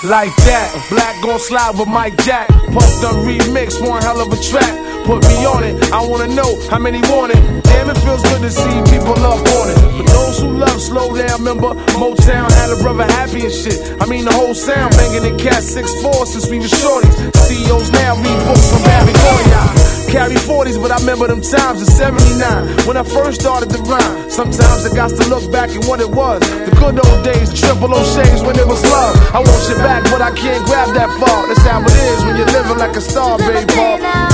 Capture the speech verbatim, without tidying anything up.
Like that, Black gon' slide with Mike Jack. Puff done remix, one hell of a track. Put me on it, I wanna know how many want it. Damn, it feels good to see people love on it. For those who love slow down, remember Motown had a brother happy and shit. I mean the whole sound banging in Cat six four since we was shorties. C E Os now read books from Barry Gordy. Carry forties, but I remember them times in seventy-nine when I first started to rhyme. Sometimes I got to look back at what it was. The good old days, triple O'Shea's when it was love. I want you back, but I can't grab that far. That's how it is when you're living like a star, baby.